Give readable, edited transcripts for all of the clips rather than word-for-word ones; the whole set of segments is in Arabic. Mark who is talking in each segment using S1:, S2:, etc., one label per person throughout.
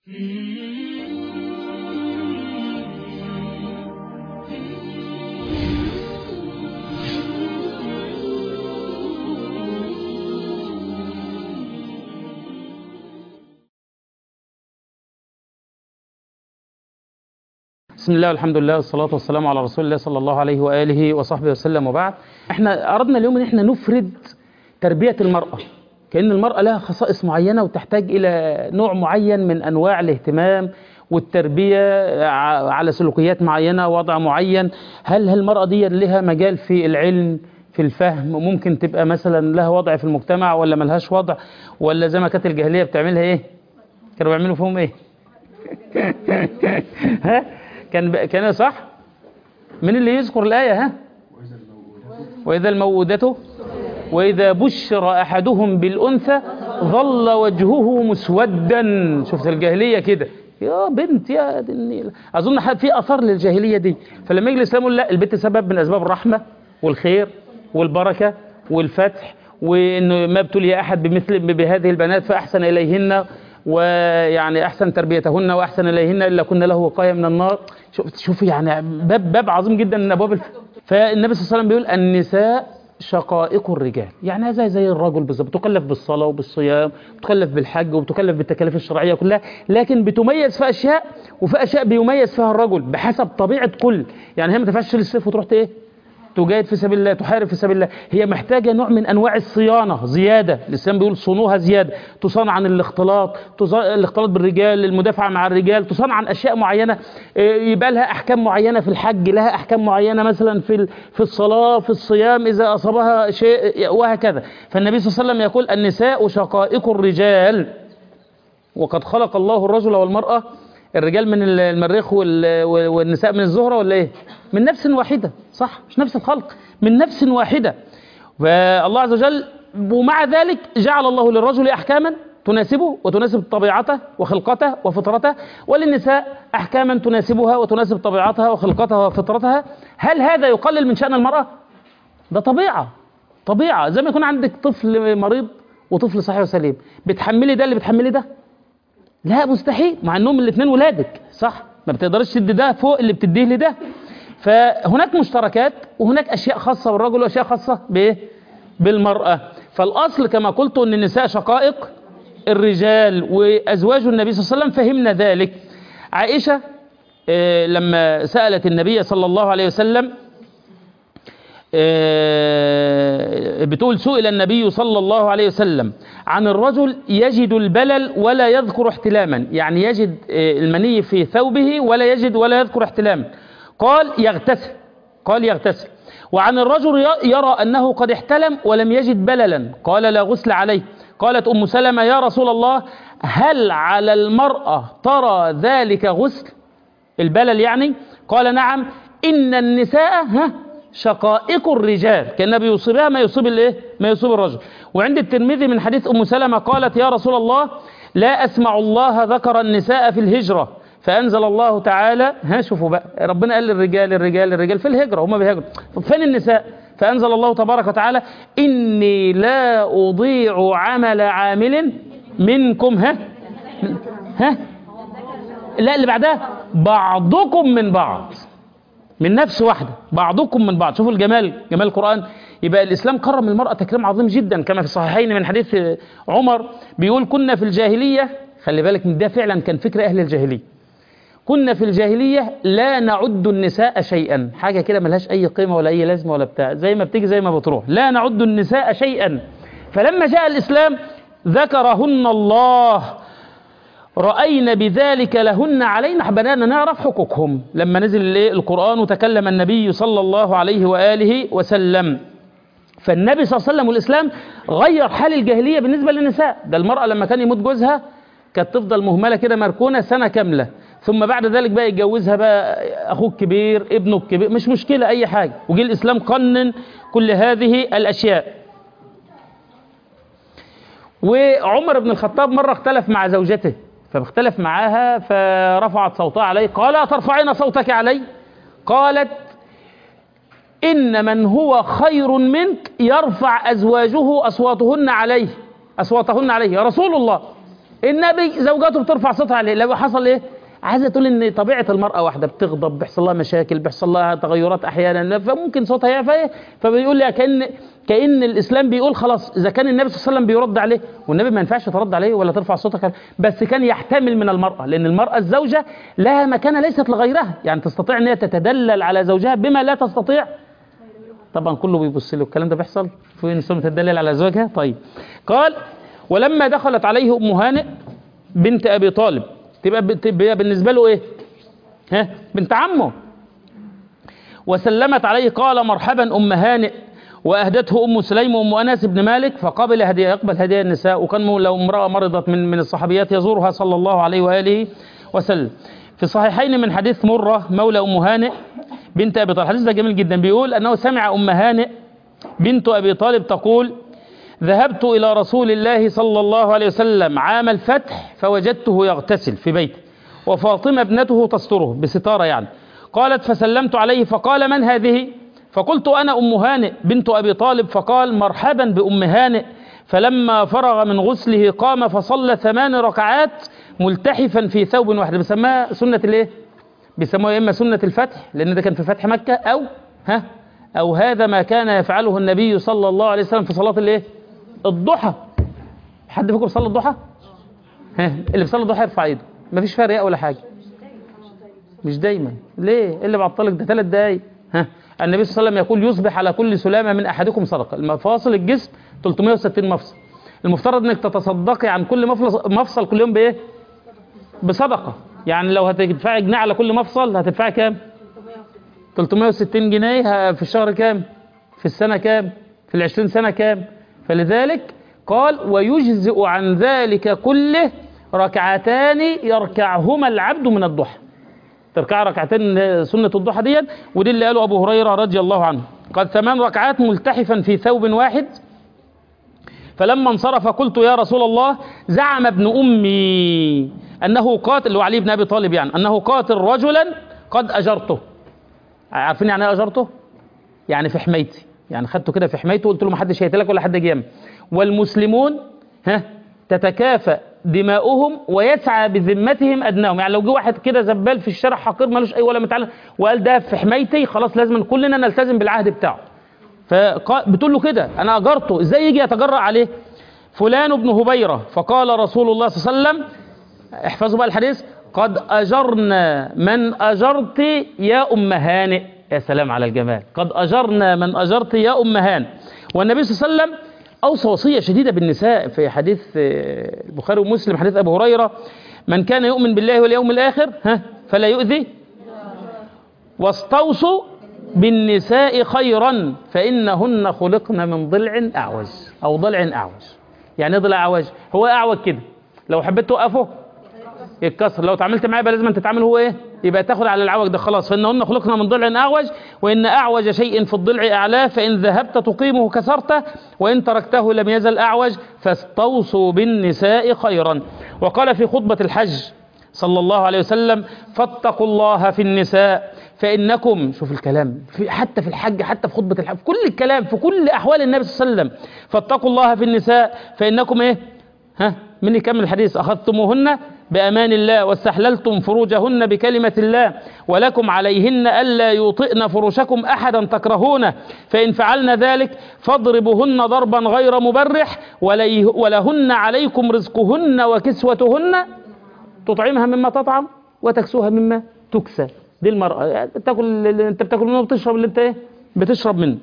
S1: بسم الله والحمد لله والصلاة والسلام على رسول الله صلى الله عليه وآله وصحبه وسلم، وبعد. احنا أردنا اليوم ان احنا نفرد تربية المرأة، كأن المرأة لها خصائص معينة وتحتاج إلى نوع معين من أنواع الاهتمام والتربية على سلوكيات معينة، وضع معين. هل المرأة دي لها مجال في العلم، في الفهم؟ ممكن تبقى مثلا لها وضع في المجتمع ولا ملهاش وضع، ولا زي ما كانت الجاهلية بتعملها ايه؟ كانوا بيعملوا فيهم ايه؟ ها؟ كان صح؟ من اللي يذكر الآية؟ ها؟ وإذا الموءودة وإذا بشر أحدهم بالأنثى ظل وجهه مسودا. شفت الجاهلية كده؟ يا بنت يا دي النيلة. أظن في أثر للجاهلية دي. فلما يجي الإسلام يقول لا، البنت سبب من أسباب الرحمة والخير والبركة والفتح، وإنه ما ابتلي أحد بهذه البنات فأحسن إليهن، ويعني أحسن تربيتهن وأحسن إليهن إلا كنا له وقاية من النار. شوف يعني باب عظيم جدا من أبواب فالنبي صلى الله عليه وسلم بيقول النساء شقائق الرجال، يعني زي الرجل بالظبط، بتكلف بالصلاة وبالصيام، بتكلف بالحج، وبتكلف بالتكاليف الشرعية كلها، لكن بتميز في أشياء، وفي أشياء بيميز فيها الرجل بحسب طبيعة كل. يعني هي ما تنفعش للسيف وتروح ايه؟ تجاهد في سبيل الله، تحارب في سبيل الله. هي محتاجة نوع من أنواع الصيانة زيادة. الإسلام بيقول صونوها زيادة، تصان عن الاختلاط بالرجال، المدافعة مع الرجال، تصان عن أشياء معينة، يبقى لها أحكام معينة في الحج، لها أحكام معينة مثلا في الصلاة، في الصيام إذا أصابها شيء، وهكذا. فالنبي صلى الله عليه وسلم يقول النساء شقائق الرجال، وقد خلق الله الرجل والمرأة، الرجال من المريخ والنساء من الزهرة، ولا ايه؟ من نفس واحدة، صح؟ مش نفس الخلق، من نفس واحدة. فالله عز وجل ومع ذلك جعل الله للرجل أحكاما تناسبه وتناسب طبيعته وخلقته وفطرته، وللنساء أحكاما تناسبها وتناسب طبيعتها وخلقتها وفطرتها. هل هذا يقلل من شأن المرأة؟ ده طبيعة. زي ما يكون عندك طفل مريض وطفل صحيح وسليم، بتحملي ده اللي بتحملي ده؟ لا، مستحيل، مع انهم الاثنين ولادك، صح؟ ما بتقدرش تدي ده فوق اللي بتديه لده. فهناك مشتركات، وهناك اشياء خاصه بالرجل واشياء خاصه بايه؟ بالمراه. فالاصل كما قلت ان النساء شقائق الرجال، وازواج النبي صلى الله عليه وسلم فهمنا ذلك. عائشه لما سالت النبي صلى الله عليه وسلم، بتقول سئل النبي صلى الله عليه وسلم عن الرجل يجد البلل ولا يذكر احتلاما، يعني يجد المني في ثوبه ولا يذكر احتلاما. قال يغتسل. وعن الرجل يرى أنه قد احتلم ولم يجد بللا، قال لا غسل عليه. قالت أم سلمة يا رسول الله هل على المرأة ترى ذلك غسل البلل يعني؟ قال نعم، إن النساء شقائق الرجال، كان بيصيبها ما يصيب الرجل. وعند الترمذي من حديث أم سلمة قالت يا رسول الله لا أسمع الله ذكر النساء في الهجرة، فأنزل الله تعالى، شوفوا بقى، ربنا قال الرجال في الهجرة، هم بيهاجروا، فين النساء؟ فأنزل الله تبارك وتعالى إني لا أضيع عمل عامل منكم لا، اللي بعدها بعضكم من بعض، من نفس واحدة، بعضكم من بعض. شوفوا جمال القرآن. يبقى الإسلام كرم المرأة تكريم عظيم جدا، كما في الصحيحين من حديث عمر بيقول كنا في الجاهلية، خلي بالك من ده، فعلا كان فكر أهل الجاهلية، كنا في الجاهلية لا نعد النساء شيئا، حاجة كده ملهاش أي قيمة ولا أي لازمة ولا بتاع، زي ما بتيجي زي ما بتروح، لا نعد النساء شيئا. فلما جاء الإسلام ذكرهن الله، رأينا بذلك لهن علينا، بدأنا نعرف حقوقهم لما نزل القرآن وتكلم النبي صلى الله عليه وآله وسلم. فالنبي صلى الله عليه وسلم والإسلام غير حال الجاهلية بالنسبة للنساء. ده المرأة لما كان يموت جوزها كانت تفضل مهملة كده مركونة سنة كاملة، ثم بعد ذلك بقى يتجوزها بقى أخوه الكبير، ابنه الكبير، مش مشكلة أي حاجة. وجي الإسلام قنن كل هذه الأشياء. وعمر بن الخطاب مرة اختلف مع زوجته، فاختلف معاها فرفعت صوتها عليه، قال أترفعين صوتك علي؟ قالت إن من هو خير منك يرفع أزواجه أصواتهن عليه يا رسول الله، النبي زوجاته بترفع صوتها عليه، لو حصل ايه؟ عايزه تقول ان طبيعه المراه واحده، بتغضب، بيحصل لها مشاكل، بيحصل لها تغيرات احيانا، فممكن صوتها يعفى. فبيقول لي كأن الاسلام بيقول خلاص اذا كان النبي صلى الله عليه وسلم بيرد عليه، والنبي ما ينفعش ترد عليه ولا ترفع صوتك، بس كان يحتمل من المراه، لان المراه الزوجه لها مكانه ليست لغيرها، يعني تستطيع ان هي تتدلل على زوجها بما لا تستطيع. طبعا كله بيبص له، الكلام ده بيحصل في نساء تتدلل على زوجها. طيب قال ولما دخلت عليه ام هانئ بنت ابي طالب، تبقى بالنسبه له ايه؟ بنت عمه. وسلمت عليه قال مرحبا ام هانئ، واهدته ام سليم وام انس بن مالك، فقبل هديه، يقبل هدايا النساء. وكان لو امراه مرضت من الصحابيات يزورها صلى الله عليه واله وسلم. في الصحيحين من حديث مره مولى ام هانئ بنت ابي طالب، الحديث ده جميل جدا، بيقول انه سمع ام هانئ بنت ابي طالب تقول ذهبت إلى رسول الله صلى الله عليه وسلم عام الفتح فوجدته يغتسل في بيته وفاطمة ابنته تستره بستارة يعني. قالت فسلمت عليه فقال من هذه؟ فقلت أنا أم هانئ بنت أبي طالب، فقال مرحبا بأم هانئ. فلما فرغ من غسله قام فصلى 8 ركعات ملتحفا في ثوب واحد. بيسموها سنة الايه؟ بيسموها إما سنة الفتح لأن ده كان في فتح مكة، أو هذا ما كان يفعله النبي صلى الله عليه وسلم في صلاة الايه؟ الضحى. حد فيكم صلى الضحى؟ اللي بيصلي الضحى يرفع ايده، مفيش فرق ولا حاجه. مش دايما، ليه؟ اللي بعطلك ده 3 دقايق. النبي صلى الله عليه وسلم يقول يصبح على كل سلامه من احدكم صدقه. المفاصل الجسم 360 مفصل، المفترض انك تتصدقي عن كل مفصل كل يوم بايه؟ بصدقه. يعني لو هتدفعي جنيه على كل مفصل هتدفعي كام؟ 360 جنيه. في الشهر كام؟ في السنه كام؟ في 20 سنه كام؟ فلذلك قال ويجزئ عن ذلك كله ركعتان يركعهما العبد من الضحى. تركع ركعتين سنة الضحى دي، ودي اللي قاله أبو هريرة رضي الله عنه، قال 8 ركعات ملتحفا في ثوب واحد. فلما انصرف قلت يا رسول الله زعم ابن أمي أنه قاتل، اللي هو علي بن أبي طالب يعني، أنه قاتل رجلا قد أجرته. عارفين يعني ايه أجرته؟ يعني في حمايتي، يعني خدته كده في حمايته وقلت له ما حدش هيقتلك ولا حد جيم. والمسلمون تتكافأ دماؤهم ويسعى بذمتهم ادناهم. يعني لو جه واحد كده زبال في الشارع حقير ملوش اي ولا متعلم وقال ده في حمايتي، خلاص لازم كلنا نلتزم بالعهد بتاعه. فبتقول له كده انا اجرته، ازاي يجي يتجرأ عليه فلان بن هبيرة؟ فقال رسول الله صلى الله عليه وسلم، احفظوا بقى الحديث، قد اجرنا من اجرت يا ام هانئ. يا سلام على الجمال، قد أجرنا من أجرت يا أم هانئ. والنبي صلى الله عليه وسلم أوصى وصية شديدة بالنساء في حديث البخاري ومسلم، حديث أبو هريرة، من كان يؤمن بالله واليوم الآخر فلا يؤذي، واستوصوا بالنساء خيرا فإنهن خلقن من ضلع أعوج أو ضلع أعوج. يعني ضلع أعوج هو أعوج كده، لو حبيت توقفه يتكسر، لو تعاملت معاه يبقى لازم تتعامل هو ايه؟ يبقى تاخد على العوج ده خلاص. فإنهن خلقنا من ضلع أعوج، وإن أعوج شيء في الضلع أعلاه، فإن ذهبت تقيمه كسرته وإن تركته لم يزل أعوج، فاستوصوا بالنساء خيرا. وقال في خطبة الحج صلى الله عليه وسلم فاتقوا الله في النساء فإنكم، شوف الكلام حتى في الحج، حتى في خطبة الحج، في كل الكلام، في كل أحوال النبي صلى الله عليه وسلم، فاتقوا الله في النساء فإنكم ايه؟ من يكمل الحديث، أخذتموهن بأمان الله واستحللتم فروجهن بكلمة الله، ولكم عليهن ألا يوطئن فرشكم أحدا تكرهونه، فإن فعلن ذلك فاضربوهن ضربا غير مبرح، ولهن عليكم رزقهن وكسوتهن، تطعمها مما تطعم وتكسوها مما تكسى. دي المرأة، انت بتاكل منه وبتشرب اللي انت ايه؟ بتشرب منه.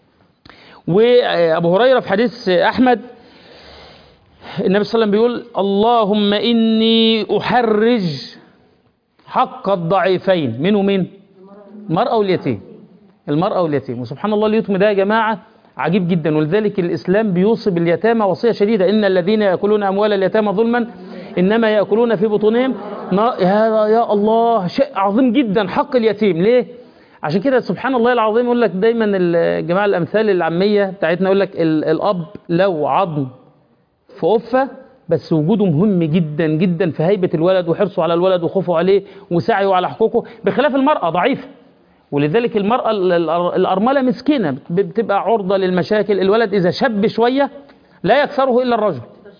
S1: وأبو هريرة في حديث أحمد النبي صلى الله عليه وسلم بيقول اللهم إني أحرج حق الضعيفين. مين ومين؟ المرأة واليتيم. المرأة واليتيم. وسبحان الله اليتم ده يا جماعة عجيب جدا، ولذلك الإسلام بيوصي باليتامى وصية شديدة، إن الذين يأكلون أموال اليتامى ظلما إنما يأكلون في بطونهم هذا يا الله شيء عظيم جدا حق اليتيم. ليه؟ عشان كده سبحان الله العظيم يقول لك دايما الجماعة الأمثال العامية بتاعتنا يقول لك الأب لو عظم في قفة بس وجوده مهم جدا جدا في هيبة الولد وحرصه على الولد وخوفه عليه وسعيه على حقوقه، بخلاف المرأة ضعيفة. ولذلك المرأة الأرملة مسكينة بتبقى عرضة للمشاكل. الولد إذا شب شوية لا يكسره إلا الرجل،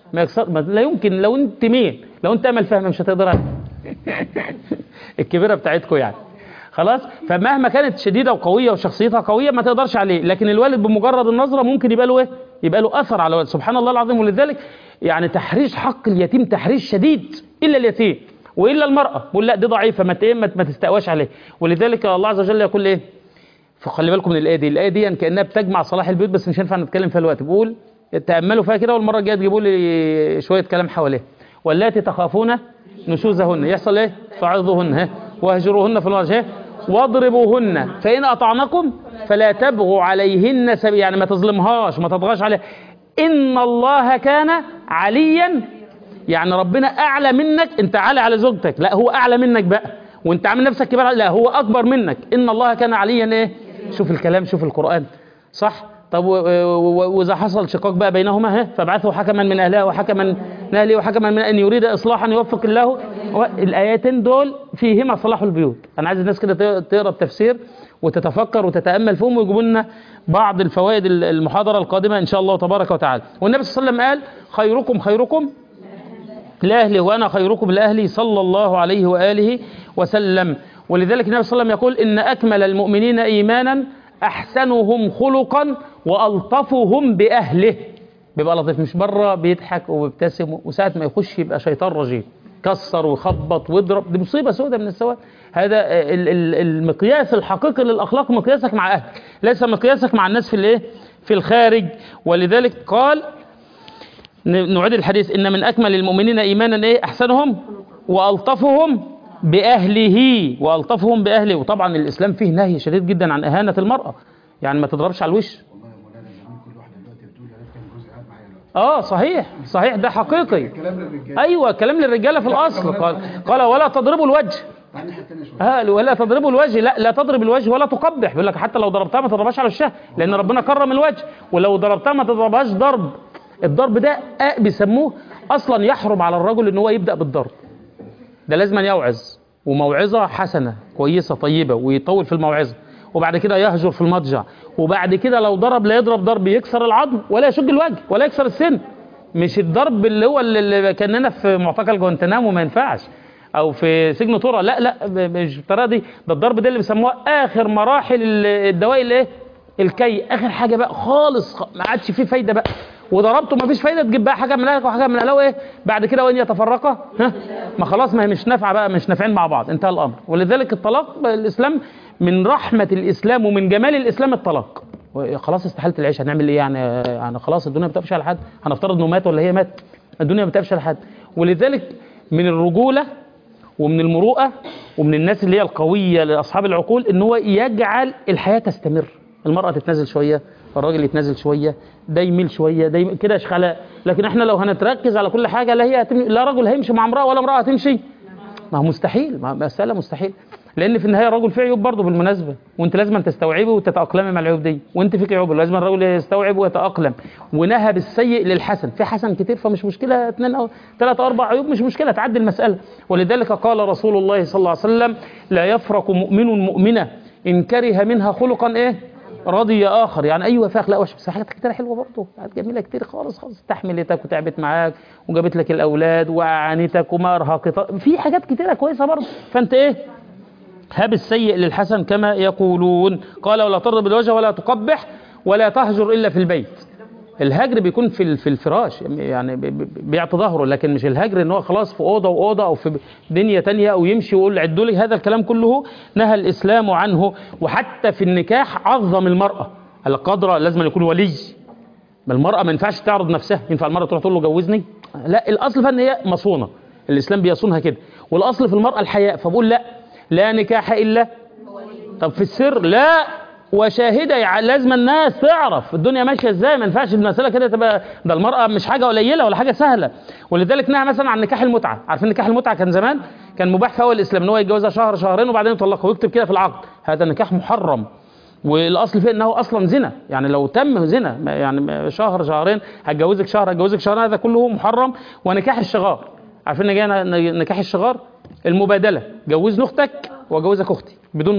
S1: ما يكسر، لا يمكن. لو انت مين، لو انت امل فهم مش هتقدر عليه. الكبيره بتاعتكم يعني خلاص. فمهما كانت شديده وقويه وشخصيتها قويه ما تقدرش عليه، لكن الوالد بمجرد النظره ممكن يبقى له ايه، يبقى له اثر على الولد. سبحان الله العظيم. ولذلك يعني تحريش حق اليتيم تحريش شديد، الا اليتيم والا المراه، بقول لا دي ضعيفه ما تستقواش عليه. ولذلك الله عز وجل يقول ايه، فخلي بالكم من الايه دي، الايه دي كانها بتجمع صلاح البيوت بس مش هينفع نتكلم فيها الوقت. بقول تاملوا فيها كده، والمره الجايه تجيبوا لي شويه كلام حواليها. واللاتي تخافون نشوزهن يحصل ايه، فعظوهن واهجروهن في المضاجع واضربوهن فان اطعنكم فلا تبغوا عليهن سبيلا، يعني ما تظلمهاش ما تطغاش عليها. ان الله كان عليا، يعني ربنا اعلى منك، انت عالي على زوجتك، لا هو اعلى منك بقى، وانت عامل نفسك كبير، لا هو اكبر منك. ان الله كان عليا ايه، شوف الكلام شوف القرآن صح. طب واذا حصل شقاق بقى بينهما فابعثوا حكما من اهلها وحكما من اهله وحكما من ان يريد اصلاحا يوفق الله. الايتين دول فيهما صلاح البيوت. انا عايز الناس كده تقرا التفسير وتتفكر وتتامل فيهم ويجيبوا لنا بعض الفوائد المحاضره القادمه ان شاء الله تبارك وتعالى. والنبي صلى الله عليه وسلم قال خيركم لأهله وأنا خيركم لأهلي صلى الله عليه وآله وسلم. ولذلك النبي صلى الله عليه وسلم يقول إن أكمل المؤمنين إيمانا أحسنهم خلقا وألطفهم بأهله. بيبقى لطيف، مش بره بيضحك وبيبتسم، وساعة ما يخش يبقى شيطان رجيم كسر ويخبط ويضرب، دي مصيبة سودة من السواد. هذا المقياس الحقيقي للأخلاق مقياسك مع أهلك، ليس مقياسك مع الناس في الخارج. ولذلك قال، نعيد الحديث، إن من أكمل المؤمنين إيمانا إيه، أحسنهم وألطفهم بأهله، وألطفهم بأهله. وطبعا الإسلام فيه نهي شديد جدا عن إهانة المرأة، يعني ما تضربش على الوش. صحيح ده حقيقي. أيوة كلام للرجالة في الأصل. قال ولا تضربوا الوجه، ولا تضربوا الوجه، لا تضرب الوجه ولا تقبح. بيقول لك حتى لو ضربتها ما تضربهاش على وشها، لأن ربنا كرم الوجه. ولو ضربتها ما تضربهاش ضرب. الضرب ده بيسموه اصلا يحرم على الرجل ان هو يبدا بالضرب. ده لازم يوعظ، وموعظه حسنه كويسه طيبه، ويطول في الموعظه، وبعد كده يهجر في المضجع، وبعد كده لو ضرب لا يضرب ضرب يكسر العظم ولا يشج الوجه ولا يكسر السن. مش الضرب اللي هو اللي كاننا في معتقل جوانتنامو ما ينفعش، او في سجن طرى، لا مش بالطريقه دي. ده الضرب ده اللي بيسموها اخر مراحل الدواء الايه، الكي، اخر حاجه بقى خالص، ما عادش فيه فايده بقى، وضربته ما فيش فايده، تجيب بقى حاجه من اهلك وحاجه من اهله ايه بعد كده، وان يتفرقا ما خلاص، ما هي مش نافعه بقى، مش نافعين مع بعض، انتهى الامر. ولذلك الطلاق، الاسلام من رحمه الاسلام ومن جمال الاسلام الطلاق. خلاص استحالت العيش، هنعمل ايه يعني خلاص الدنيا ما بتقفش على حد، هنفترض انه مات ولا هي مات، الدنيا ما بتقفش على حد. ولذلك من الرجوله ومن المروءه ومن الناس اللي هي القويه لاصحاب العقول ان هو يجعل الحياه تستمر. المراه تتنازل شويه، الراجل يتنازل شويه، ده يميل شويه، ده كده اشخلاء. لكن احنا لو هنتركز على كل حاجه، لا رجل هيمشي مع امراه ولا امراه هتمشي، ما هو مستحيل، مساله مستحيل. لان في النهايه الرجل فيه عيوب برضه بالمناسبه، وانت لازم تستوعبه وتتاقلمي مع العيوب دي، وانت فيك عيوب لازم الرجل يستوعب ويتاقلم. ونهى بالسيء للحسن، في حسن كتير فمش مشكله 2 أو 3 أو 4 عيوب مش مشكله، تعدي المساله. ولذلك قال رسول الله صلى الله عليه وسلم لا يفرق مؤمن مؤمنه ان كره منها خلقا ايه رضي اخر. يعني ايوه فيها اخلاق وحشه بس حاجات كتير حلوه برضه، حاجات جميله كتير خالص، استحملتك وتعبت معاك وجابت لك الاولاد واعانتك وما ارهقتك، في حاجات كتيره كويسه برضه. فانت ايه، هب السيء للحسن كما يقولون. قال ولا تضرب الوجه ولا تقبح ولا تهجر الا في البيت. الهجر بيكون في الفراش، يعني بيعطي ظهره، لكن مش الهجر ان هو خلاص في اوضه واوضه او في دنيا تانية او يمشي ويقول عدوا لي. هذا الكلام كله نهى الاسلام عنه. وحتى في النكاح عظم المراه، القدر لازم يكون ولي. المراه ما ينفعش تعرض نفسها، ينفع المراه تروح تقول له جوزني؟ لا، الاصل فان هي مصونه، الاسلام بيصونها كده. والاصل في المراه الحياء، فبقول لا نكاح الا طب في السر، لا وشاهده، لازم الناس تعرف الدنيا ماشيه ازاي، ما ينفعش المساله كده تبقى، ده المراه مش حاجه قليله ولا حاجه سهله. ولذلك نهى مثلا عن نكاح المتعه. عارفين نكاح المتعه كان زمان كان مباح في اول الاسلام ان هو يتجوزها شهر شهرين وبعدين يطلقها ويكتب كده في العقد، هذا نكاح محرم. والاصل فيه انه اصلا زنا، يعني لو تم زنا يعني شهر شهرين، هتجوزك شهر هتجوزك شهر، هذا كله محرم. ونكاح الشغار، عارفين نكاح الشغار؟ المبادله، جوزني اختك واجوزك اختي بدون مهر،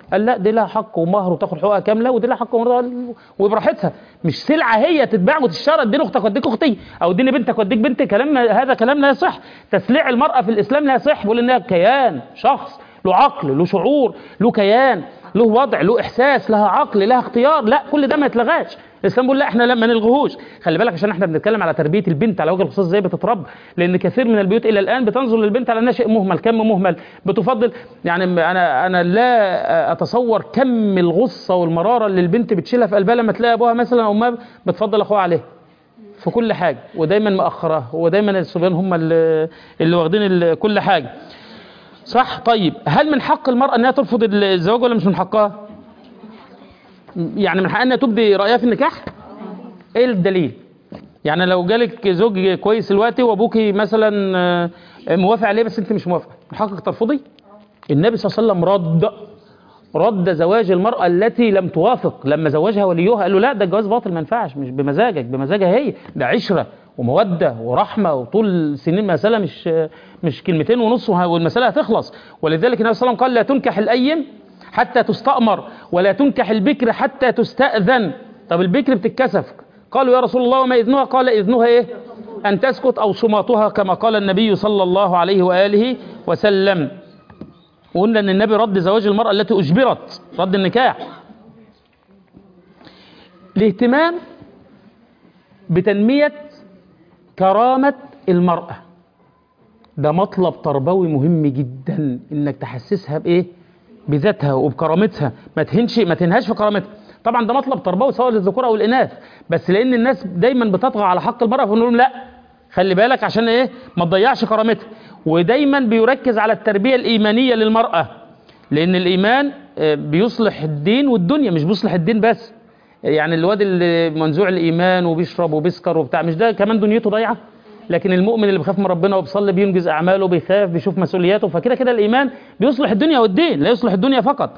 S1: قال لا دي لها حق ومهر وتاخد حقوقها كامله، ودي لها حق ومهر وبراحتها، مش سلعه هي تتباع وتشترى، اديني اختك واديك اختي، او اديني بنتك واديك بنتي. هذا كلام لا يصح. تسليع المراه في الاسلام لا يصح. بيقول انها كيان، شخص له عقل، له شعور، له كيان، له وضع، له احساس، لها عقل، لها اختيار. لا، كل ده ما يتلغاش. الاسلام بيقول لا احنا ما نلغوهوش. خلي بالك عشان احنا بنتكلم على تربيه البنت على وجه الخصوص ازاي بتتربى، لان كثير من البيوت الى الان بتنظر للبنت على انها شيء مهمل، كم مهمل، بتفضل. يعني انا لا اتصور كم الغصه والمراره اللي البنت بتشيلها في قلبها لما تلاقي ابوها مثلا او امها بتفضل اخوها عليها في كل حاجه، ودايما مأخرها، ودايما الصبيان هم اللي واخدين كل حاجه. صح؟ طيب هل من حق المرأة انها ترفض الزواج ولا مش من حقها؟ يعني من حقها انها تبدي رأيها في النكاح؟ ايه الدليل؟ يعني لو جالك زوج كويس دلوقتي وابوكي مثلا موافق عليه بس انت مش موافقه، من حقك ترفضي؟ النبي صلى الله عليه وسلم رد زواج المرأة التي لم توافق لما زوجها وليها، قال له لا ده الجواز باطل ما ينفعش، مش بمزاجك، بمزاجها هي، ده عشرة ومودة ورحمة وطول سنين، مسألة مش كلمتين ونص والمسألة هتخلص. ولذلك النبي صلى الله عليه وسلم قال لا تنكح الأيم حتى تستأمر ولا تنكح البكر حتى تستأذن. طب البكر بتتكسف، قالوا يا رسول الله وما إذنها؟ قال إذنها إيه؟ أن تسكت أو صماتها كما قال النبي صلى الله عليه وآله وسلم. وقلنا أن النبي رد زواج المرأة التي أجبرت، رد النكاح. الاهتمام بتنمية كرامة المرأة ده مطلب تربوي مهم جدا، انك تحسسها بايه؟ بذاتها وبكرامتها، ما تنهاش في كرامتها. طبعا ده مطلب تربوي سواء للذكور او الاناث، بس لان الناس دايما بتطغى على حق المرأة فنقول لهم لا خلي بالك عشان ايه؟ ما تضيعش كرامتها. ودايما بيركز على التربية الإيمانية للمرأة، لأن الإيمان بيصلح الدين والدنيا، مش بيصلح الدين بس. يعني الواد اللي منزوع الإيمان وبيشرب وبيسكر وبتاع، مش ده كمان دنيته ضايعة؟ لكن المؤمن اللي بيخاف من ربنا وبيصلي بينجز أعماله، بيخاف، بيشوف مسؤولياته، فكده كده الإيمان بيصلح الدنيا والدين، لا يصلح الدنيا فقط.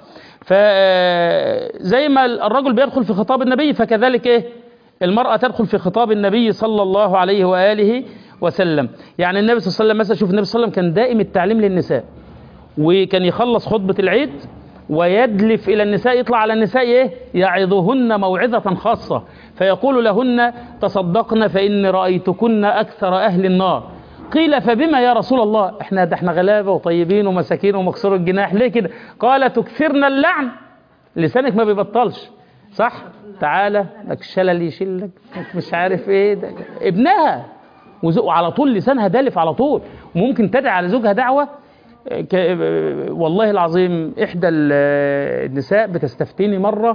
S1: فزي ما الرجل بيدخل في خطاب النبي فكذلك إيه؟ المرأة تدخل في خطاب النبي صلى الله عليه وآله وسلم. يعني النبي صلى الله عليه وسلم مثلا، شوف النبي صلى الله عليه وسلم كان دائم التعليم للنساء، وكان يخلص خطبة العيد ويدلف إلى النساء، يطلع على النساء إيه؟ يعظهن موعظة خاصة، فيقول لهن تصدقن فإني رأيتكن أكثر أهل النار. قيل فبما يا رسول الله؟ احنا غلابة وطيبين ومساكين ومكسور الجناح، ليه كده؟ قال تكثرن اللعن، لسانك ما بيبطلش، صح؟ تعالى لك شلل يشلك مش عارف ايه ده. ابنها وعلى طول لسانها دالف على طول، وممكن تدعي على زوجها دعوة. والله العظيم إحدى النساء بتستفتيني مرة،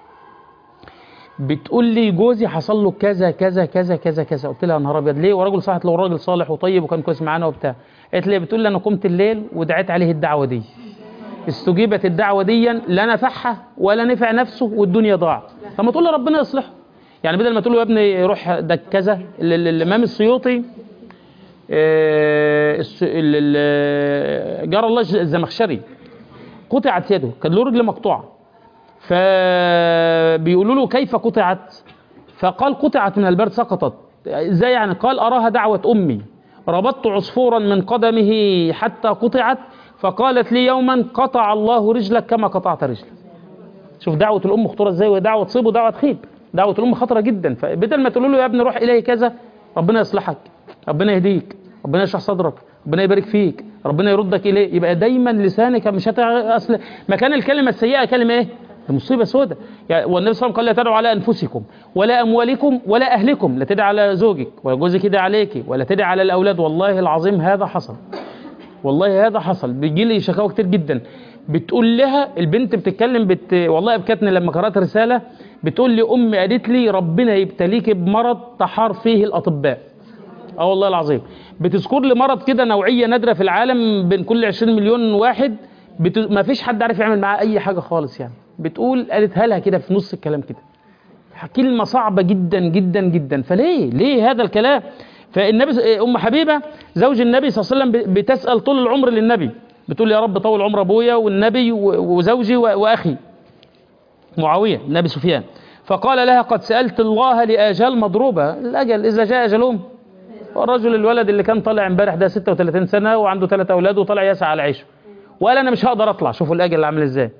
S1: بتقول لي جوزي حصل له كذا كذا كذا كذا كذا. قلت لها نهار ابيض ليه؟ وراجل صالح، لو راجل صالح وطيب وكان كويس معانا وبتاع. قالت لي بتقول لي انا قمت الليل ودعيت عليه الدعوه دي، استجيبت الدعوه دي، لا نفعها ولا نفع نفسه والدنيا ضاعت. طب ما تقول لي ربنا يصلحه، يعني بدل ما تقول له يا ابني روح ده كذا. الامام السيوطي جار الله الزمخشري قطعت يده، كان له رجل مقطوعه، فبيقولوا له كيف قطعت؟ فقال قطعت من البرد، سقطت. ازاي يعني؟ قال اراها دعوه امي، ربطت عصفورا من قدمه حتى قطعت، فقالت لي يوما قطع الله رجلك كما قطعت رجلك. شوف دعوه الام خطوره ازاي، ودعوه تصيب ودعوه تخيب. دعوه الام خطره جدا، فبدل ما تقول له يا ابني روح اليه كذا، ربنا يصلحك، ربنا يهديك، ربنا يشرح صدرك، ربنا يبارك فيك، ربنا يردك اليه، يبقى دايما لسانك مش اصل مكان الكلمه السيئه كلمه ايه؟ مصيبه سوداء. يعني والنبي صلى الله عليه وسلم قال لا تدعوا على انفسكم ولا اموالكم ولا اهلكم، لا تدعي على زوجك ولا جوزك يدعي عليك ولا تدعي على الاولاد. والله العظيم هذا حصل، والله هذا حصل. بيجي لي شكاوى كتير جدا، بتقول لها البنت بتتكلم والله ابكتني لما قرات رساله بتقول لي امي قالت لي ربنا يبتليك بمرض تحار فيه الاطباء. والله العظيم بتذكر لي مرض كده نوعيه نادره في العالم، بين كل 20 مليون واحد ما فيش حد عارف يعمل معاه اي حاجه خالص. يعني بتقول قالتها لها كده في نص الكلام كده، كلمه صعبه جدا جدا جدا. ليه هذا الكلام؟ فالنبي ام حبيبه زوج النبي صلى الله عليه وسلم بتسال طول العمر للنبي، بتقول يا رب طول عمر ابويا والنبي وزوجي واخي معاويه بن ابي سفيان. فقال لها قد سالت الله لاجال مضروبه، الاجل اذا جاء اجلهم. والرجل الولد اللي كان طالع امبارح ده 36 سنه وعنده 3 اولاد وطالع يسعى على عيشه، وقال انا مش هقدر اطلع. شوفوا الاجل اللي عامل ازاي.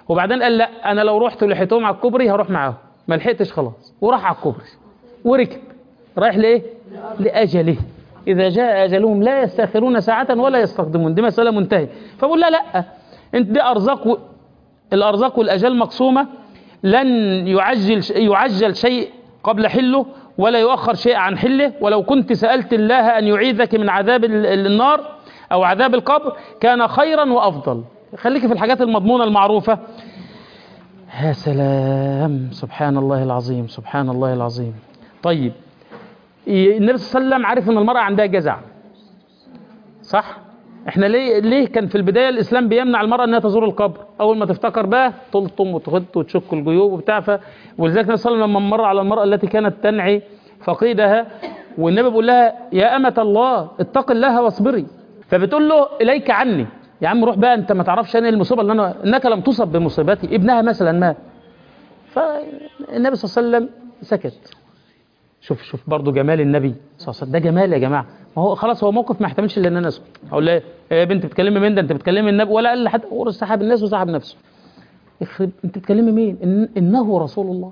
S1: وبعدين قال لا انا لو رحت ولحقتهم على الكوبري هروح معاهم، ما لحقتش خلاص، وراح على الكوبري وركب. رايح لايه؟ لاجله. اذا جاء اجلهم لا يستاخرون ساعه ولا يستقدمون. دي مساله منتهيه. فبقول لا انت دي ارزاق، الارزاق والاجال مقسومه، لن يعجل شيء قبل حله ولا يؤخر شيء عن حله. ولو كنت سألت الله أن يعيذك من عذاب النار أو عذاب القبر كان خيرا وأفضل. خليك في الحاجات المضمونة المعروفة. يا سلام، سبحان الله العظيم، سبحان الله العظيم. طيب النبي صلى الله عليه وسلم عارف أن المرأة عندها جزع، صح؟ احنا ليه كان في البداية الإسلام بيمنع المرأة أنها تزور القبر؟ أول ما تفتكر بقى تلطم وتخط وتشك الجيوب وبتاع. ولذلك النبي صلى الله عليه وسلم لما مر على المرأة التي كانت تنعي فقيدها، والنبي بيقول لها يا أمة الله اتق الله واصبري، فبتقول له إليك عني، يا عم روح بقى، أنت ما تعرفش أنا المصيبة اللي أنا، إنك لم تصب بمصيبتي، ابنها مثلا مات. فالنبي صلى الله عليه وسلم سكت. شوف برضه جمال النبي صلى الله عليه وسلم، ده جمال يا جماعه. ما هو خلاص هو موقف ما يحتملش الا ان انا اسكت. اقول لها يا بنت بتكلمي مين؟ ده انت بتكلمي النبي. ولا قال لحد سحب الناس وسحب نفسه. يخرب، انت بتكلمي مين؟ انه رسول الله.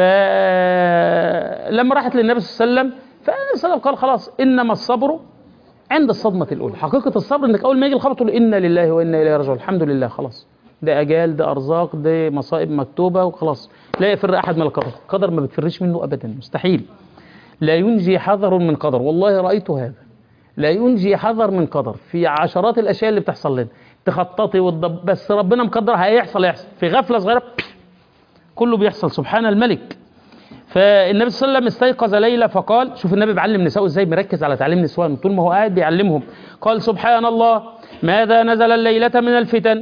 S1: فلما راحت للنبي صلى الله عليه وسلم، فالنبي صلى الله عليه وسلم قال خلاص انما الصبر عند الصدمه الاولى. حقيقه الصبر انك اول ما يجي الخبر تقول انا لله وانا اليه راجعون، الحمد لله، خلاص ده اجال، ده ارزاق، ده مصائب مكتوبه وخلاص. لا يفر احد من القدر، القدر ما بتفرش منه ابدا، مستحيل. لا ينجي حذر من قدر، والله رأيت هذا، لا ينجي حذر من قدر في عشرات الأشياء اللي بتحصل لنا، تخططي بس ربنا مقدر هيحصل في غفلة صغيرة كله بيحصل، سبحان الملك. فالنبي صلى الله عليه وسلم استيقظ ليلة فقال، شوف النبي بيعلم نسائه ازاي، مركز على تعليم نسوان طول ما هو قاعد بيعلمهم. قال سبحان الله ماذا نزل الليلة من الفتن،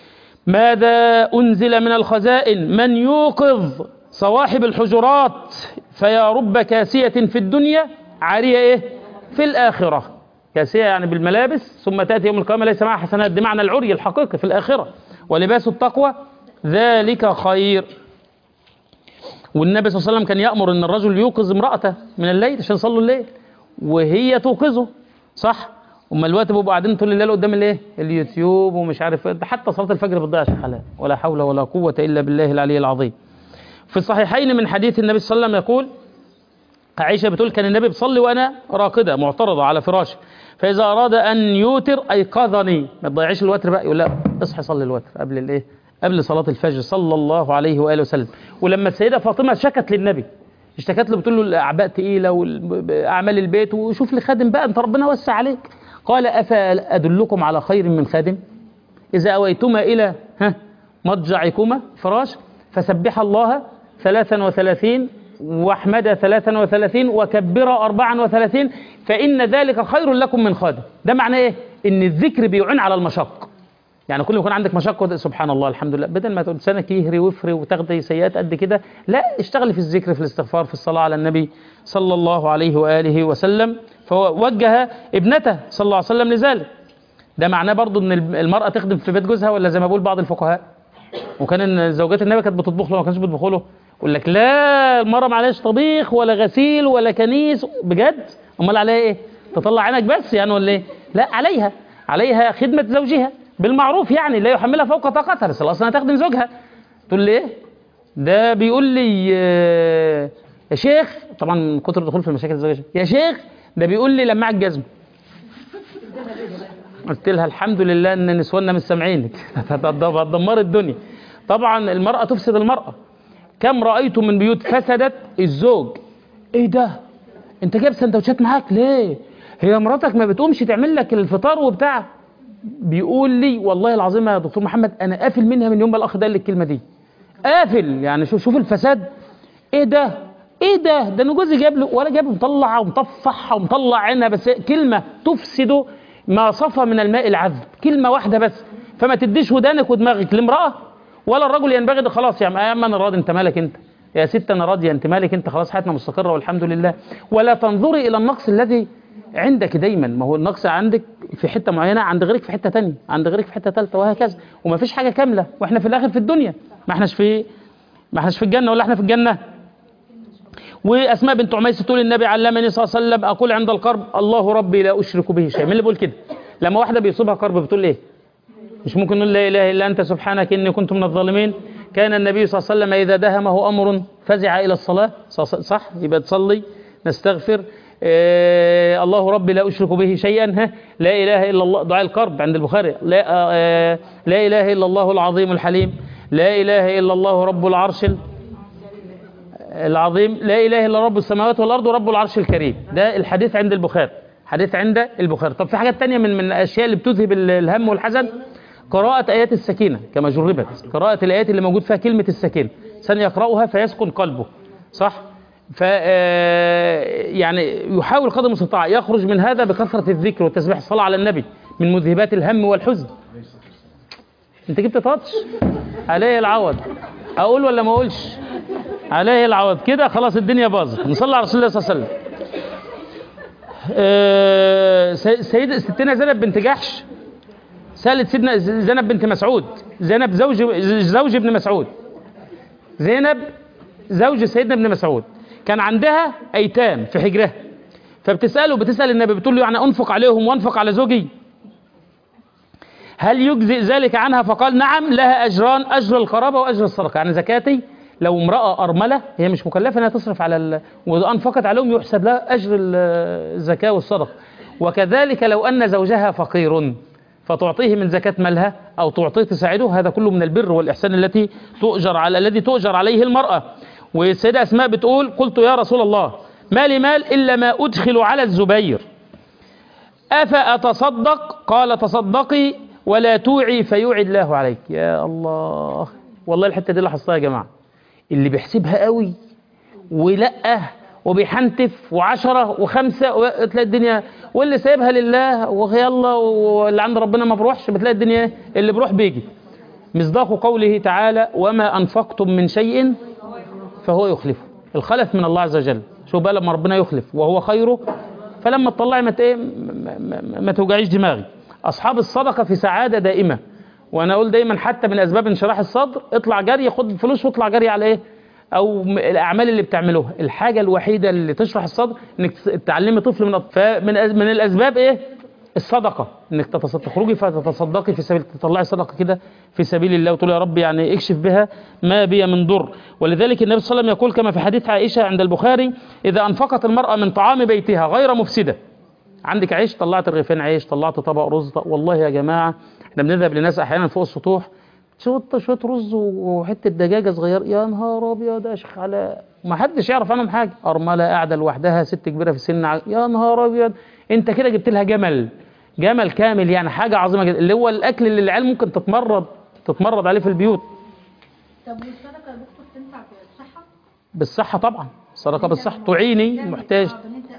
S1: ماذا أنزل من الخزائن، من يوقظ صواحب الحجرات فيا رب كاسية في الدنيا عارية ايه في الآخرة. كاسية يعني بالملابس، ثم تأتي يوم القيامة ليس معها حسنات، دي معنى العري الحقيقي في الآخرة. ولباس التقوى ذلك خير. والنبي صلى الله عليه وسلم كان يأمر ان الرجل يوقظ امرأته من الليل عشان يصلوا الليل وهي توقظه، صح؟ أما الوقت بيبقوا قاعدين طول الليل قدام الايه؟ اليوتيوب ومش عارف، حتى صلاة الفجر بتضيع شحالات، ولا حول ولا قوة إلا بالله العلي العظيم. في الصحيحين من حديث النبي صلى الله عليه وسلم يقول، عائشة بتقول كان النبي بيصلي وأنا راقدة معترضة على فراشه، فإذا أراد أن يوتر أيقظني، ما تضيعيش الوتر بقى، يقول لا اصحي صلي الوتر قبل الايه؟ قبل صلاة الفجر صلى الله عليه وآله وسلم. ولما السيدة فاطمة شكت للنبي، اشتكت له بتقول له الأعباء تقيلة وأعمال البيت، وشوف لي خادم بقى، أنت ربنا وسع عليك. قال أفأدلكم على خير من خادم، إذا أويتما إلى مضجعكما فراش فسبح الله 33 واحمد 33 وكبر 34 فإن ذلك خير لكم من خادم. ده معناه إيه؟ إن الذكر بيعين على المشق. يعني كل ما يكون عندك مشقة سبحان الله الحمد لله، بدل ما تقول لسانك يهري ويفري وتاخدي سيئات قد كده، لا اشتغلي في الذكر، في الاستغفار، في الصلاة على النبي صلى الله عليه وآله وسلم. فوجه ابنته صلى الله عليه وسلم لذلك. ده معناه برضو ان المرأة تخدم في بيت جوزها، ولا زي ما بقول بعض الفقهاء، وكان زوجات النبي كانت بتطبخ له ما كانش بيطبخوا له، يقول لك لا المرأة ما عليهاش طبيخ ولا غسيل ولا كنيس، بجد امال عليها ايه؟ تطلع عينك بس يعني ولا ايه؟ لا، عليها خدمة زوجها بالمعروف، يعني لا يحملها فوق طاقتها، بس اصلا تخدم زوجها. تقول لي ايه؟ ده بيقول لي يا شيخ، طبعا من كتر الدخول في المشاكل الزوجية، يا شيخ ده بيقول لي لمع الجزم. قلت لها الحمد لله ان نسواننا مش سامعينك، هتدمر الدنيا. طبعا المرأة تفسد المرأة. كم رأيت من بيوت فسدت الزوج، ايه ده انت جايب سندوتشات معاك ليه؟ هي مراتك ما بتقومش تعمل لك الفطار وبتاع؟ بيقول لي والله العظيم يا دكتور محمد انا قافل منها من يوم ما الاخ ده قال لي الكلمه دي، قافل. يعني شوف الفساد، ايه ده ده انا جوزي جاب له ولا جاب، مطلع ومطفح ومطلع عينها، بس كلمه تفسد ما صفى من الماء العذب، كلمه واحده بس. فما تديش ودانك ودماغك لامراه، ولا الرجل ينبغي ده خلاص يا عم انا راضي، انت مالك انت يا ست، انا راضيه، انت مالك انت، خلاص حياتنا مستقره والحمد لله. ولا تنظري الى النقص الذي عندك دايما، ما هو النقص عندك في حته معينه، عند غيرك في حته ثانيه، عند غيرك في حته ثالثه، وهكذا. وما فيش حاجه كامله، واحنا في الاخر في الدنيا ما احناش في الجنه، ولا احنا في الجنه. واسماء بنت عميس تقول النبي علمني صلى الله عليه وسلم اقول عند القرب الله ربي لا اشرك به شيئا. مين اللي بيقول كده؟ لما واحده بيصيبها قرب بتقول ايه؟ مش ممكن نقول لا إله إلا أنت سبحانك إني كنت من الظالمين. كان النبي صلى الله عليه وسلم إذا دهمه أمر فزع إلى الصلاة، صح؟ يبقى تصلي، نستغفر، الله ربي لا أشرك به شيئا، لا إله إلا الله، دعاء القرب عند البخاري، لا إله إلا الله العظيم الحليم، لا إله إلا الله رب العرش العظيم، لا إله إلا رب السماوات والأرض ورب العرش الكريم. ده الحديث عند البخاري، حديث عند البخاري. طب في حاجات تانية من الأشياء اللي بتذهب الهم والحزن، قراءة آيات السكينة كما جربت، قراءة الآيات اللي موجود فيها كلمة السكينة، سن يقرأها فيسكن قلبه، صح؟ يعني يحاول قدر المستطاع يخرج من هذا بكثرة الذكر والتسبيح، الصلاة على النبي من مذهبات الهم والحزن. انت جبت تاتش عليه العوض، اقول ولا ما اقولش؟ عليه العوض كده خلاص الدنيا باظت. نصلي على رسول الله صلى الله عليه وسلم. ستنا زينب بنت جحش سألت سيدنا زينب بنت مسعود، زينب زوج ابن مسعود، زينب زوج سيدنا ابن مسعود، كان عندها ايتام في حجرها، بتسأل النبي، بتقول له يعني انفق عليهم وانفق على زوجي، هل يجزئ ذلك عنها؟ فقال نعم، لها اجران، اجر القرابه واجر الصدقه. يعني زكاتي لو امراه ارمله هي مش مكلفه انها تصرف على وانفقت عليهم يحسب لها اجر الزكاه والصدقه. وكذلك لو ان زوجها فقير فتعطيه من زكاة مالها أو تعطيه تساعده، هذا كله من البر والإحسان الذي تؤجر عليه المرأة. والسيدة أسماء بتقول قلت يا رسول الله ما لي مال إلا ما أدخل على الزبير أفأتصدق؟ قال تصدقي ولا توعي فيوعي الله عليك. يا الله، والله الحتة دي لاحظتها يا جماعة، اللي بيحسبها قوي ولقه وبيحنتف وعشرة وخمسة تلاقي الدنيا، واللي سايبها لله ويلا واللي عند ربنا ما بروحش، بتلاقي الدنيا اللي بروح بيجي. مصداق قوله تعالى وما أنفقتم من شيء فهو يخلفه. الخلف من الله عز وجل. شوف بقى لما ربنا يخلف وهو خيره، فلما تطلعي ما توجعيش دماغي. أصحاب الصدقة في سعادة دائمة، وأنا أقول دايما حتى من أسباب انشراح الصدر اطلع جري، خد فلوس واطلع جري على إيه؟ أو الأعمال اللي بتعملوها. الحاجة الوحيدة اللي تشرح الصدر إنك تعلمي طفل من الأسباب إيه؟ الصدقة، إنك تخرجي فتتصدقي في سبيل، تطلعي صدقة كده في سبيل الله وتقول يا رب يعني اكشف بها ما بي من ضر. ولذلك النبي صلى الله عليه وسلم يقول كما في حديث عائشة عند البخاري إذا أنفقت المرأة من طعام بيتها غير مفسدة، عندك عيش طلعت رغيفين عيش، طلعت طبق رز، والله يا جماعة احنا بنذهب لناس أحيانا فوق السطوح شوية رز وحتة دجاجة صغيرة، يا نهار أبيض يا شيخ علاء، ما حدش يعرف عنهم حاجة. أرملة قاعدة لوحدها، ست كبيرة في السن، يا نهار أبيض، أنت كده جبت لها جمل كامل، يعني حاجة عظيمة جدا، اللي هو الأكل اللي العيال ممكن تتمرد عليه في البيوت.
S2: طب والصدقة يا دكتور تنفع بالصحة؟
S1: بالصحة طبعا، الصدقة بالصحة تعيني محتاج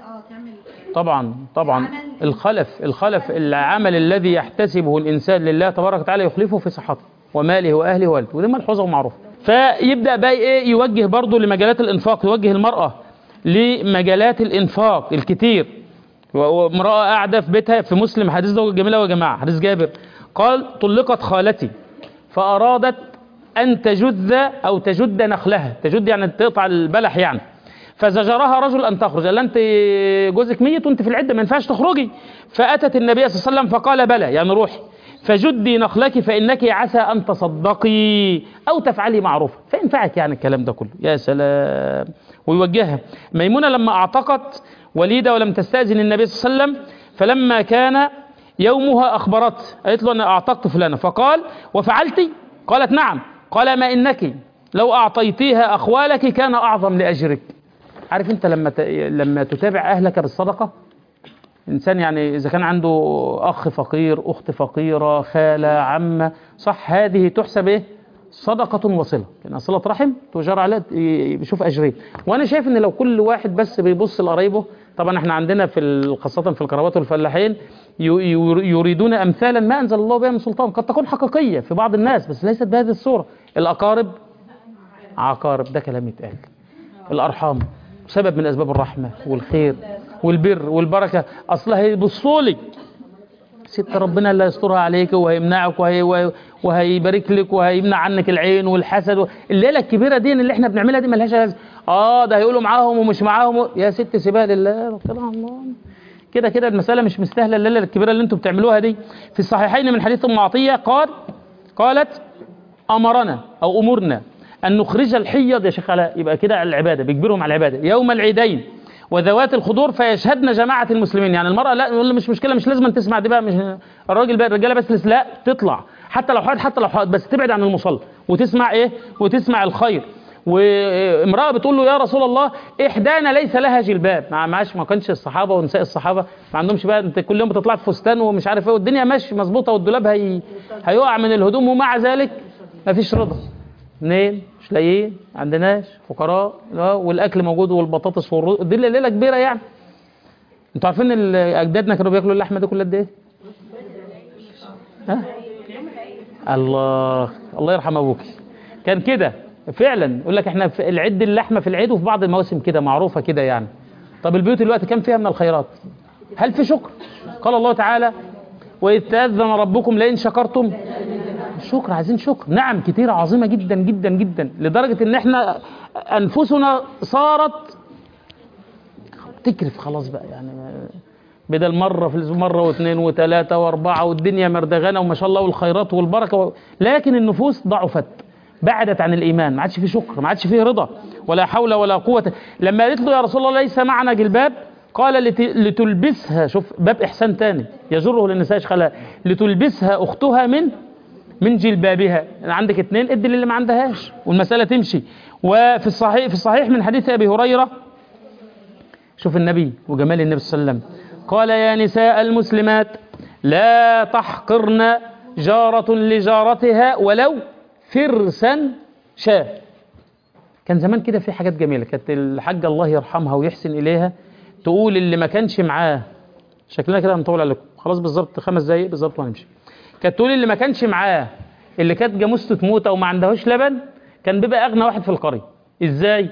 S1: طبعا. الخلف العمل الذي يحتسبه الإنسان لله تبارك وتعالى يخلفه في صحته وماله وأهله وولده، ودي ملحوظة ومعروفة. فيبدأ بقى إيه؟ يوجه برضه لمجالات الإنفاق، يوجه المرأة لمجالات الإنفاق الكتير. وامرأة قاعدة في بيتها، في مسلم حديث ده جميل يا جماعة، حديث جابر قال طلقت خالتي فأرادت أن تجد نخلها، تجد يعني تقطع البلح يعني، فزجرها رجل أن تخرج، قال أنت جوزك ميت وأنت في العدة ما ينفعش تخرجي. فأتت النبي صلى الله عليه وسلم فقال بلى، يعني روحي فجدي نخلك فإنك عسى أن تصدقي أو تفعلي معروفا، فينفعك يعني الكلام ده كله. يا سلام. ويوجهها. ميمونة لما أعتقت وليدة ولم تستأذن النبي صلى الله عليه وسلم، فلما كان يومها أخبرته، قالت له أنا أعتقت فلانة، فقال وفعلتي؟ قالت نعم. قال ما إنك لو أعطيتيها أخوالك كان أعظم لأجرك. عارف أنت لما تتابع أهلك بالصدقة، إنسان يعني إذا كان عنده أخ فقير، أخت فقيرة، خالة، عمة، صح، هذه تحسب إيه؟ صدقة وصلة، لأن صلة رحم تجار عليها بيشوف أجرين. وأنا شايف إن لو كل واحد بس بيبص لقرايبه، طبعا إحنا عندنا خاصة في القرابات والفلاحين يريدون أمثالا ما أنزل الله بها من سلطان، قد تكون حقيقية في بعض الناس بس ليست بهذه الصورة. الأقارب عقارب، ده كلام يتقال. الأرحام سبب من أسباب الرحمة والخير والبر والبركة، أصلها هيبصوا لك ست ربنا اللي يسترها عليك وهيمنعك وهيبارك لك وهيمنع عنك العين والحسد الليلة الكبيرة دي اللي احنا بنعملها دي ملهاش لازمة. ده هيقولوا معاهم ومش معاهم، يا ست سيبها لله. الله كده كده المسألة مش مستاهلة الليلة الكبيرة اللي انتم بتعملوها دي. في الصحيحين من حديث أم عطية قالت أمرنا أو أمرنا أن نخرج الحيض يا شيخ علاء، يبقى كده على العبادة، بيجبرهم على العبادة يوم العيدين وذوات الخدور فيشهدن جماعة المسلمين. يعني المرأة لا يقول مش مشكلة، مش لازم تسمع دي بقى، مش الراجل بقى الرجالة بس لا تطلع حتى لو حائض بس تبعد عن المصلى وتسمع ايه، وتسمع الخير. وامرأة بتقول له يا رسول الله إحدانا ليس لها جلباب، ما كانش الصحابة ونساء الصحابة ما عندهمش بقى، انت كل يوم بتطلع في فستان ومش عارف ايه والدنيا ماشي مظبوطة والدولاب هيقع من الهدوم، ومع ذلك ما فيش رضا. منين؟ مش لاقيين، عندناش، فقراء، والاكل موجود والبطاطس والرز، دي ليله كبيره يعني. انتوا عارفين اجدادنا كانوا بياكلوا اللحمه دي كلها قد ايه؟ ها؟ الله يرحم ابوك كان كده فعلا، يقول لك احنا في العيد اللحمه في العيد وفي بعض المواسم كده معروفه كده يعني. طب البيوت دلوقتي كم فيها من الخيرات؟ هل في شكر؟ قال الله تعالى وإذ تأذن ربكم لئن شكرتم. الشكر، عايزين شكر، نعم كتيرة عظيمة جدا جدا جدا، لدرجة ان احنا انفسنا صارت تكرف خلاص بقى يعني، بدل مرة في الاسبوع مرة واثنين وثلاثة واربعة والدنيا مردغانة وما شاء الله والخيرات والبركة لكن النفوس ضعفت، بعدت عن الإيمان، ما عادش فيه شكر، ما عادش فيه رضا ولا حول ولا قوة. لما قالت له يا رسول الله ليس معنا جلباب قال لتلبسها، شوف باب إحسان تاني يجره للنساء خلاء، لتلبسها أختها من جلبابها. عندك اتنين ادي للي ما عندهاش والمسألة تمشي. وفي الصحيح من حديث أبي هريرة، شوف النبي وجمال النبي صلى الله عليه وسلم، قال يا نساء المسلمات لا تحقرن جارة لجارتها ولو فرسا شاه. كان زمان كده في حاجات جميلة، كانت الحاجة الله يرحمها ويحسن إليها تقول اللي ما كانش معاه، شكلنا كده هنطول عليكم خلاص بالظبط 5 دقايق بالظبط وهنمشي. كانت تقول اللي ما كانش معاه، اللي كانت جاموسته تموت او ما عندهوش لبن، كان بيبقى اغنى واحد في القريه. ازاي؟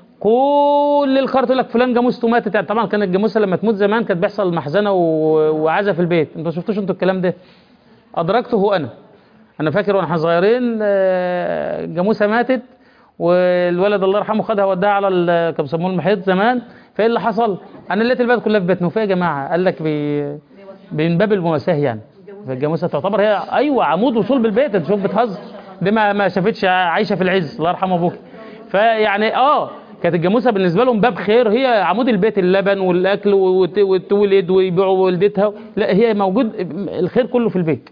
S1: كل القريه تقول لك فلان جاموسته ماتت. يعني طبعا كانت الجاموسه لما تموت زمان كانت بيحصل محزنه وعزا في البيت. انتوا شفتوش انتوا الكلام ده؟ ادركته انا فاكر واحنا صغيرين جاموسه ماتت والولد الله يرحمه خدها وداها على كانوا بيسموه المحيط زمان. فايه اللي حصل؟ انا لقيت البلد كلها في بيتنا. وفيه يا جماعه قال لك من باب المواساه يعني، فالجاموسه تعتبر هي ايوه عمود وصول بالبيت. انت شوف بتهزر، دي ما شافتش عايشه في العز الله يرحمه ابوك. فيعني كانت الجاموسه بالنسبه لهم باب خير، هي عمود البيت، اللبن والاكل وتولد ويبيعوا والدتها. لا هي موجود الخير كله في البيت،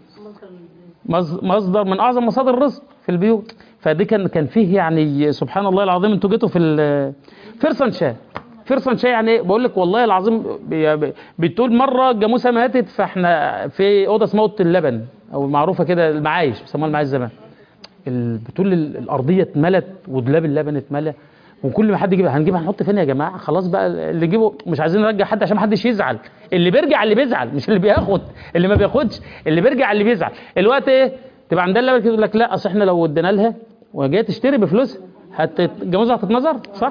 S1: مصدر من اعظم مصادر الرزق في البيوت. فدي كان فيه يعني سبحان الله العظيم. انتوا جيتوا في فرسان شاي يعني ايه؟ بقول لك والله العظيم بتقول مره الجاموسه ماتت، فاحنا في اوضه اسمها اوضه اللبن او معروفه كده المعايش بيسموها المعايش زمان. بتقول الارضيه اتملت ودولاب اللبن اتملى، وكل ما حد يجيبها هنجيبها هنحط فين يا جماعه؟ خلاص بقى اللي يجيبه مش عايزين نرجع حد عشان ما حدش يزعل. اللي بيرجع اللي بيزعل، مش اللي بياخد، اللي ما بياخدش، اللي بيرجع اللي بيزعل. الوقت ايه؟ تبقى عندها اللبن كده يقول لك لا اصل احنا لو ادينا لها وجايه تشتري بفلوسها الجاموسه هتتنظر صح؟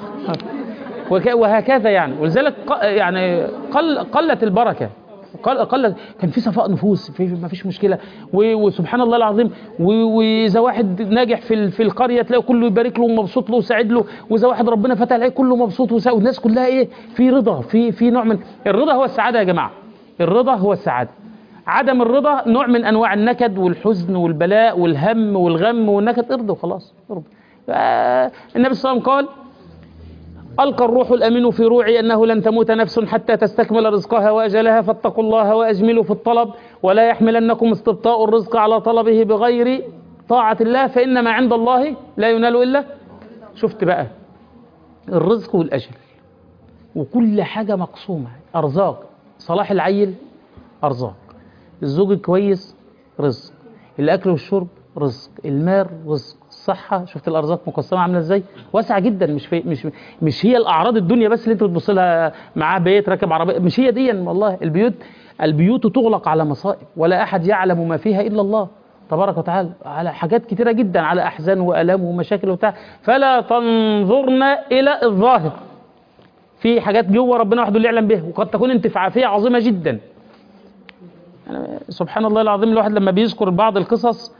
S1: وهكذا يعني. ولذلك يعني قلت البركه، كان في صفاء نفوس، ما فيش مشكله. وسبحان الله العظيم، واذا واحد ناجح في القريه تلاقي كله يبارك له ومبسوط له وساعد له، واذا واحد ربنا فتح عليه كله مبسوط وساعد، والناس كلها ايه؟ في رضا، في نوع من الرضا. هو السعاده يا جماعه، الرضا هو السعاده. عدم الرضا نوع من انواع النكد والحزن والبلاء والهم والغم والنكد. ارضى وخلاص، ارضى. النبي صلى الله عليه وسلم قال ألقى الروح الأمين في روعي أنه لن تموت نفس حتى تستكمل رزقها وأجلها، فاتقوا الله وأجملوا في الطلب ولا يحملنكم استبطاء الرزق على طلبه بغير طاعة الله، فإن ما عند الله لا ينال إلا. شفت بقى الرزق والأجل وكل حاجة مقسومة، أرزاق. صلاح العيل أرزاق، الزوج الكويس رزق، الأكل والشرب رزق، المال رزق، الصحة. شفت الأرزاق مقسمة عاملة ازاي؟ واسعة جدا. مش هي الأعراض الدنيا بس اللي انت بتبص لها، معاه بيت راكب عربية، مش هي دي والله. البيوت تغلق على مصائب ولا أحد يعلم ما فيها إلا الله تبارك وتعالى، على حاجات كتيرة جدا، على أحزان وألام ومشاكل وبتاع. فلا تنظرن إلى الظاهر، في حاجات جوه ربنا وحده اللي يعلم بها، وقد تكون انت في عافية عظيمة جدا. يعني سبحان الله العظيم، الواحد لما بيذكر بعض القصص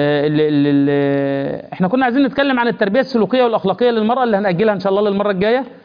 S1: احنا كنا عايزين نتكلم عن التربية السلوكية والأخلاقية للمرأة اللي هنأجلها إن شاء الله للمرة الجاية.